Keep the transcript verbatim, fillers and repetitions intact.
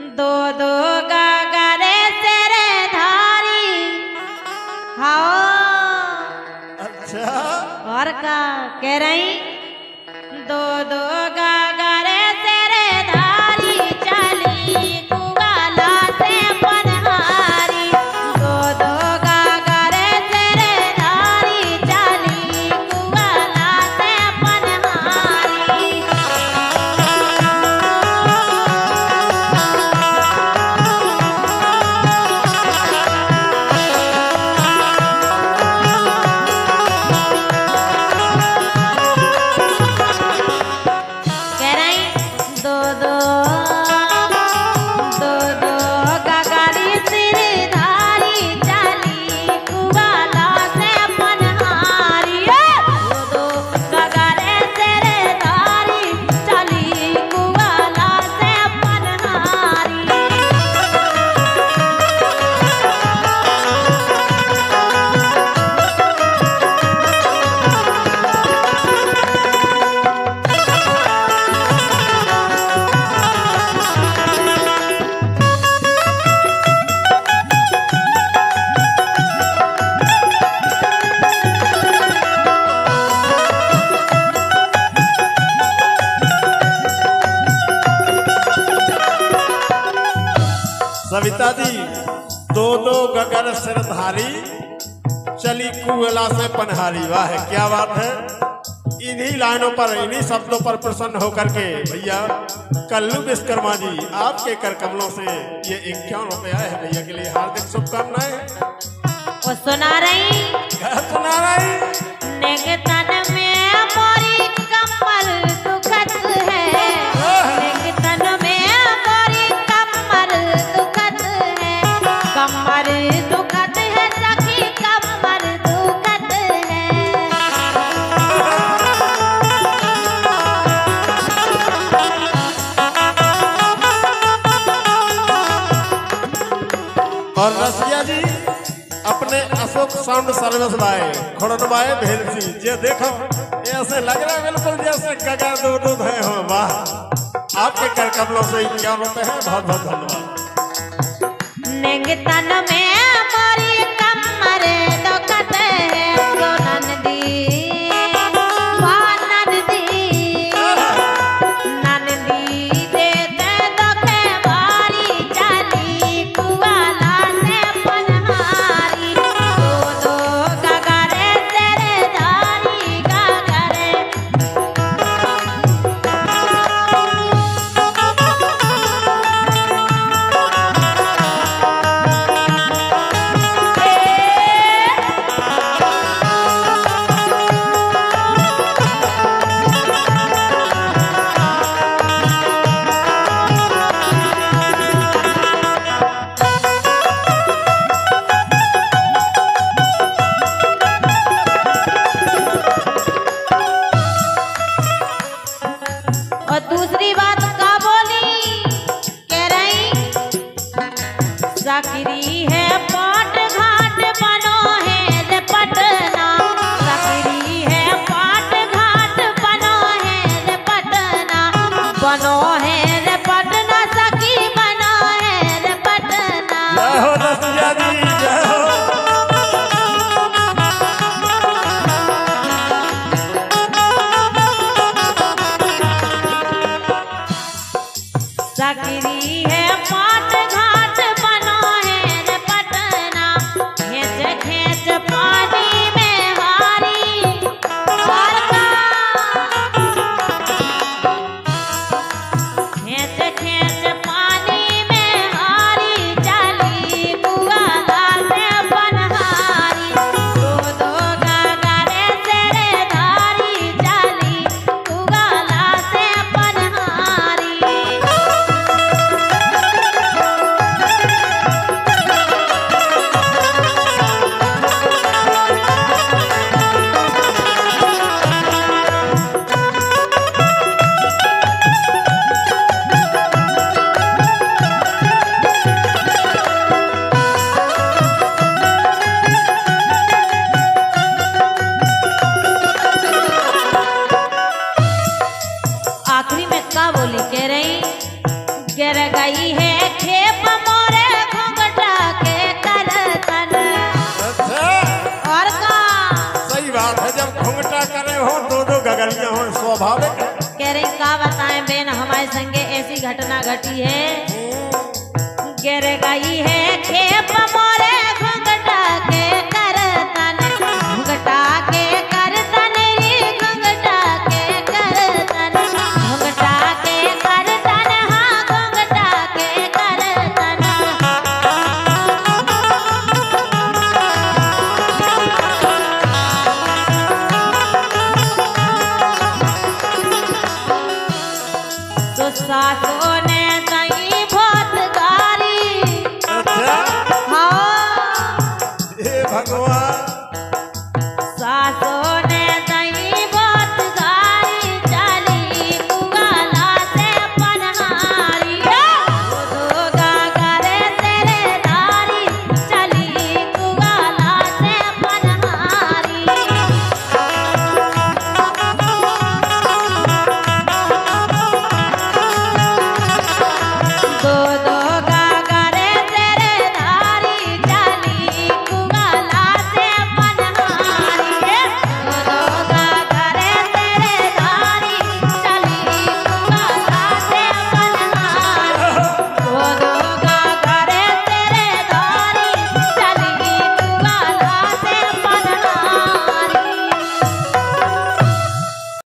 दो दो गगरे तेरे धारी। हाँ अच्छा और का कह रही दो दो गगरे तेरे धारी चली कुवाला से पनहारी। दो दो गगरे तेरे धारी चली कुवाला से पनहारी। कह रही दो दो दो दो गगरी सिरधारी चली कुवाला से पनहारी। दो दो गगरे सिरधारी चली कुवाला से पनहारी। सविता जी, दो दो गगर सिरधारी चली कुएला से पनहारी। वाह क्या बात है। इन्हीं लाइनों पर, इन्हीं शब्दों पर प्रसन्न होकर के भैया कल्लू विश्वकर्मा जी आपके कर कमलों से ये इक्यावन रुपए आए हैं। भैया के लिए हार्दिक शुभकामनाएं। वो सुना रही क्या सुना रही? नेगतन में मोरी कमर दुखत है। नेगतन में मोरी कमर दुखत है। कमर दुखत है सखी कमर दुखत है। और रसिया जी अपने अशोक साउंड सर्विस बाय खोड़नबाए भेलसी, ये देखो ये ऐसे लग रहा है बिल्कुल जैसे गगर दो दूध है हो। वाह आपके कर कमलों से इक्यावन रुपए हैं। बहुत बहुत धन्यवाद। नेगतन में मोरी कमर दुखत है। तो नंदी वाह नंदी नंदी देते दुखे भारी चली कुवाला से पनहारी। दो दो गगरे तेरे धारी गगरे। और दूसरी बात का बोली कह रही सकरी है पाट घाट बनो है रे पटना। सकरी है पाट घाट बनो है रे पटना। बनो है रे पटना सखी बनो है रे पटना। जय हो रसिया जी, जय हो। सकरी है पाट घाट बनो है रे है खेप मोरे घुंघटा के तल तल। अच्छा और का सही बात है, जब घुंघटा करे हो दो दो गगरियां हो स्वाभाविक है। कह रही का बताएं बेन हमारे संगे ऐसी घटना घटी है। गिर गई है खेप मोरे